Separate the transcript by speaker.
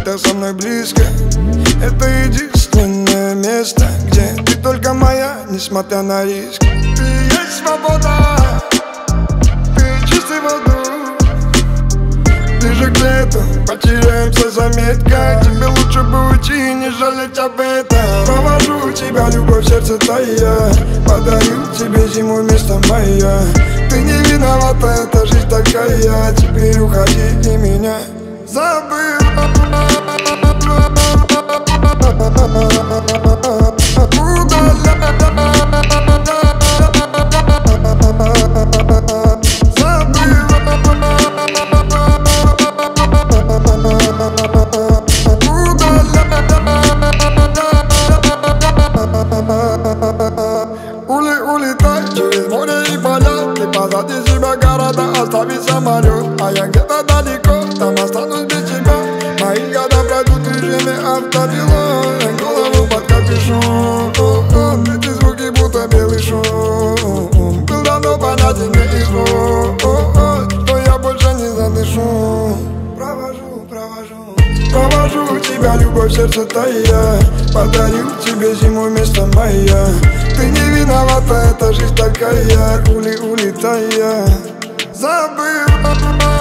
Speaker 1: ты со мной близко. Это единственное место, где ты только моя, несмотря на риск. Ты есть свобода, ты чистый воздух. Ближе к лету потеряемся, заметка. Тебе лучше бы уйти и не жалеть об этом. Провожу тебя, любовь, сердце тая. Подарю тебе зиму вместо мая. Ты не виновата, эта жизнь такая. Теперь уходи и меня забыл. Улетай через море и поля. Ты позади себя города, остави самолет. А я где-то далеко, там останусь без тебя. Мои года пройдут в режиме автопилот. Голову под капюшон. Эти звуки будто белый шум. Был давно понятен мне и что я больше не задышу. Провожу тебя, любовь, сердце тая. Подарю тебе зиму вместо мая. Ты не виновата, эта жизнь такая. Улетая, забыл.